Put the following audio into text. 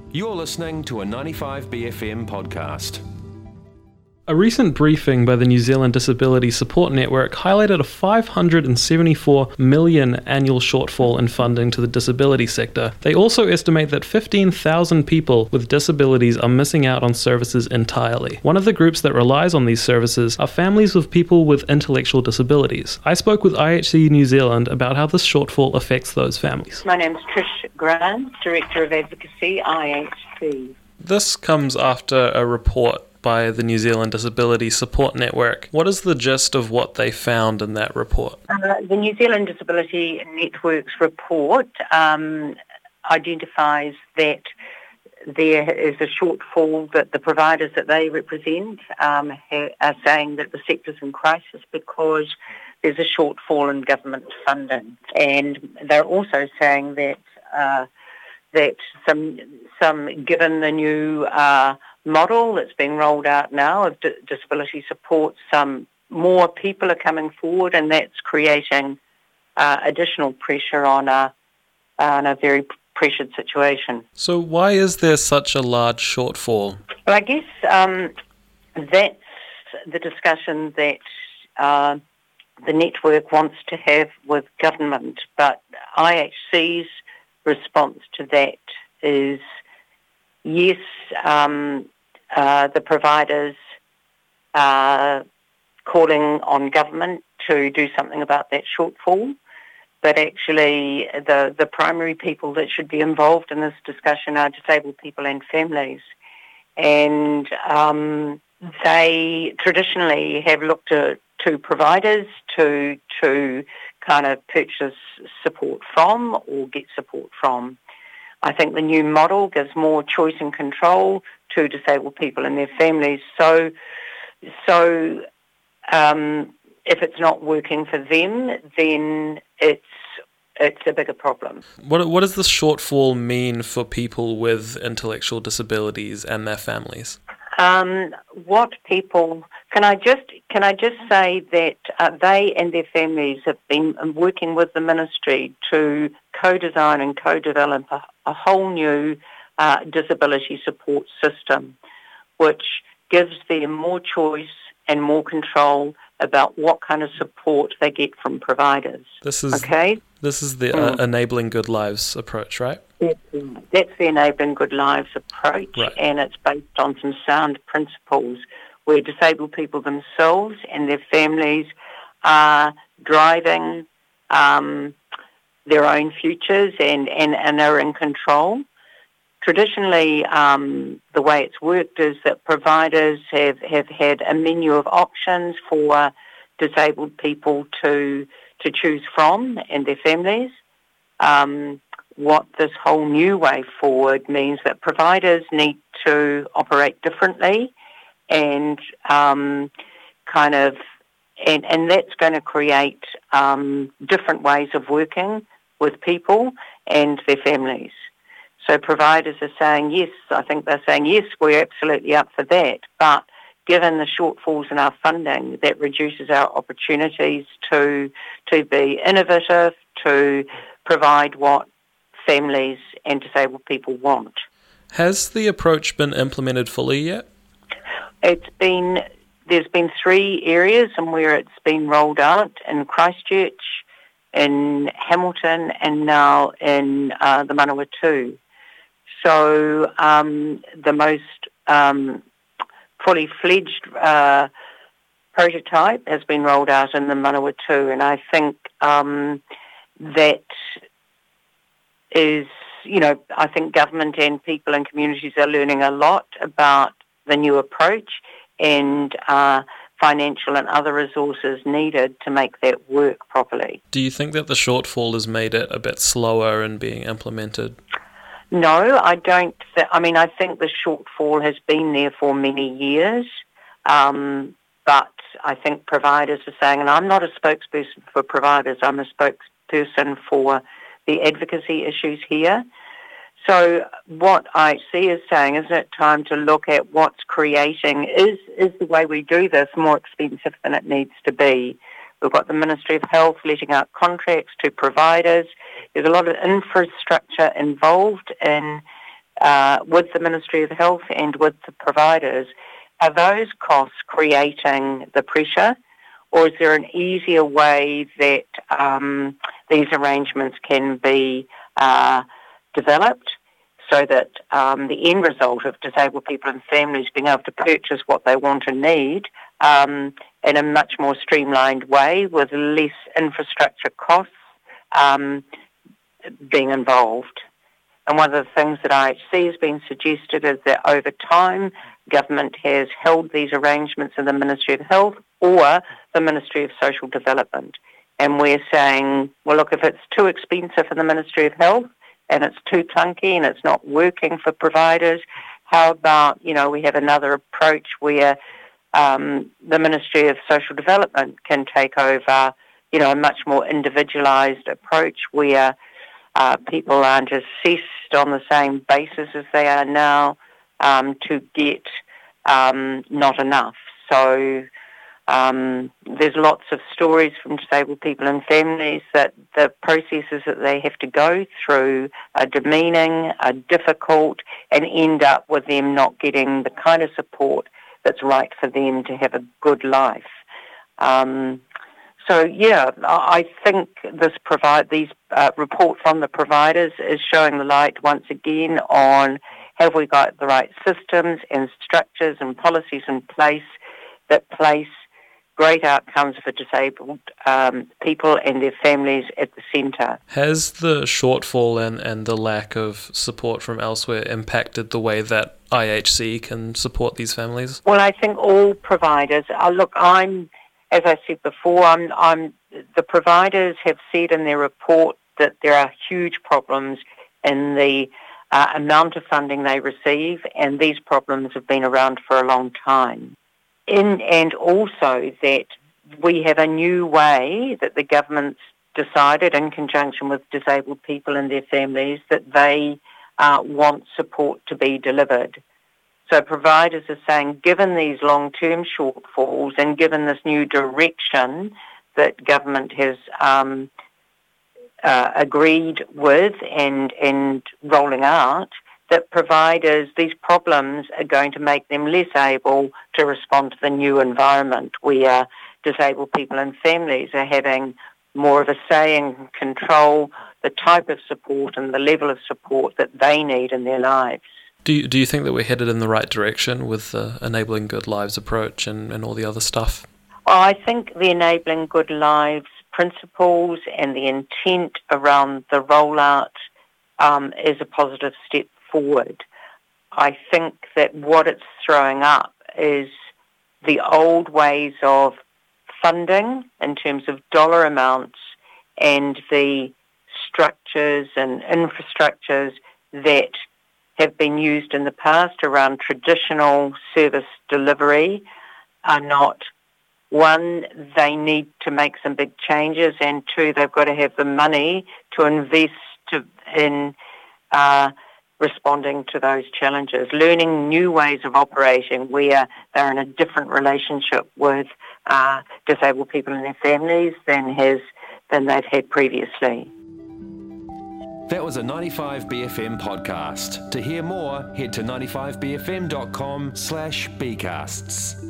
You're listening to a 95BFM podcast. A recent briefing by the New Zealand Disability Support Network highlighted a $574 million annual shortfall in funding to the disability sector. They also estimate that 15,000 people with disabilities are missing out on services entirely. One of the groups that relies on these services are families of people with intellectual disabilities. I spoke with IHC New Zealand about how this shortfall affects those families. My name is Trish Grant, Director of Advocacy, IHC. This comes after a report by the New Zealand Disability Support Network. What is the gist of what they found in that report? The New Zealand Disability Network's report identifies that there is a shortfall, that the providers that they represent are saying that the sector's in crisis because there's a shortfall in government funding. And they're also saying that given the new model that's being rolled out now of disability support, some more people are coming forward, and that's creating additional pressure on a very pressured situation. So why is there such a large shortfall? Well, I guess that's the discussion that the network wants to have with government, but IHC's response to that is yes, the providers are calling on government to do something about that shortfall, but actually the primary people that should be involved in this discussion are disabled people and families. And they traditionally have looked to providers to kind of purchase support from or get support from. I think the new model gives more choice and control to disabled people and their families. So if it's not working for them, then it's a bigger problem. What does this shortfall mean for people with intellectual disabilities and their families? Can I just say that they and their families have been working with the ministry to co-design and co-develop a whole new disability support system, which gives them more choice and more control about what kind of support they get from providers. This is the Enabling Good Lives approach, right? That's the Enabling Good Lives approach, right. And it's based on some sound principles where disabled people themselves and their families are driving their own futures and are in control. Traditionally, the way it's worked is that providers have had a menu of options for disabled people to choose from and their families. What this whole new way forward means that providers need to operate differently and and that's going to create different ways of working with people and their families. So providers are saying yes, I think they're saying yes, we're absolutely up for that, but given the shortfalls in our funding, that reduces our opportunities to be innovative, to provide what families and disabled people want. Has the approach been implemented fully yet? There's been 3 areas and where it's been rolled out: in Christchurch, in Hamilton, and now in the Manawatu. So the most fully fledged prototype has been rolled out in the Manawatu, and I think that is, I think government and people and communities are learning a lot about the new approach and financial and other resources needed to make that work properly. Do you think that the shortfall has made it a bit slower in being implemented? No, I don't. I think the shortfall has been there for many years, but I think providers are saying, and I'm not a spokesperson for providers, I'm a spokesperson for the advocacy issues here. So what I see is saying, isn't it time to look at what's creating, is the way we do this more expensive than it needs to be? We've got the Ministry of Health letting out contracts to providers. There's a lot of infrastructure involved in with the Ministry of Health and with the providers, are those costs creating the pressure, or is there an easier way that these arrangements can be developed so that the end result of disabled people and families being able to purchase what they want and need in a much more streamlined way with less infrastructure costs being involved? And one of the things that IHC has been suggested is that over time, government has held these arrangements in the Ministry of Health or the Ministry of Social Development. And we're saying, well, look, if it's too expensive for the Ministry of Health and it's too clunky and it's not working for providers, how about, we have another approach where the Ministry of Social Development can take over, a much more individualised approach where people aren't assessed on the same basis as they are now to get not enough. So there's lots of stories from disabled people and families that the processes that they have to go through are demeaning, are difficult, and end up with them not getting the kind of support that's right for them to have a good life. I think these report from the providers is showing the light once again on have we got the right systems and structures and policies in place that place great outcomes for disabled people and their families at the centre. Has the shortfall and the lack of support from elsewhere impacted the way that IHC can support these families? Well, I think all providers, as I said before, the providers have said in their report that there are huge problems in the amount of funding they receive, and these problems have been around for a long time. And also that we have a new way that the government's decided in conjunction with disabled people and their families that they want support to be delivered. So providers are saying, given these long-term shortfalls and given this new direction that government has agreed with and rolling out, that providers, these problems are going to make them less able to respond to the new environment where disabled people and families are having more of a say and control the type of support and the level of support that they need in their lives. Do you think that we're headed in the right direction with the Enabling Good Lives approach and all the other stuff? Well, I think the Enabling Good Lives principles and the intent around the rollout is a positive step forward. I think that what it's throwing up is the old ways of funding in terms of dollar amounts and the structures and infrastructures that have been used in the past around traditional service delivery are not, one, they need to make some big changes, and two, they've got to have the money to invest in responding to those challenges, learning new ways of operating where they're in a different relationship with disabled people and their families than they've had previously. That was a 95BFM podcast. To hear more, head to 95bfm.com/bcasts.